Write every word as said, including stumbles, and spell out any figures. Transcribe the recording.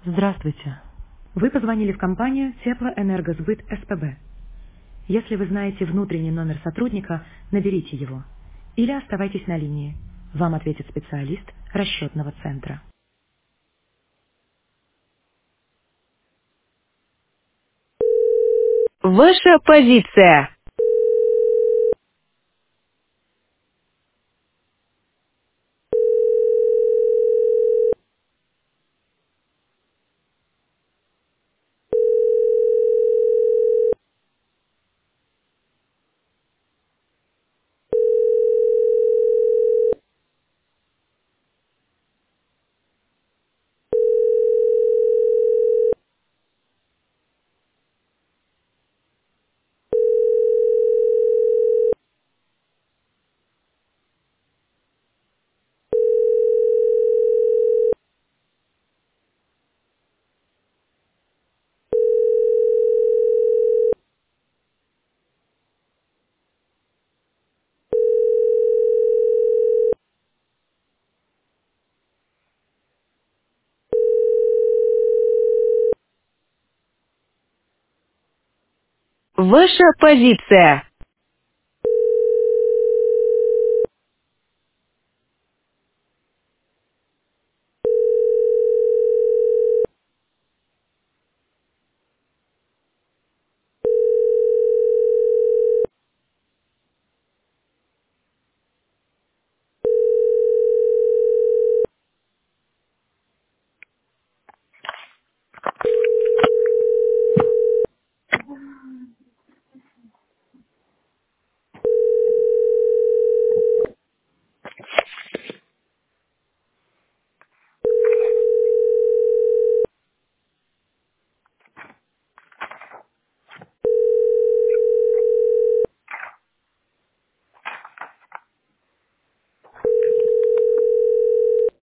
Здравствуйте. Вы позвонили в компанию Теплоэнергосбыт СПБ. Если вы знаете внутренний номер сотрудника, наберите его. Или оставайтесь на линии. Вам ответит специалист расчетного центра. Ваша позиция. Ваша позиция.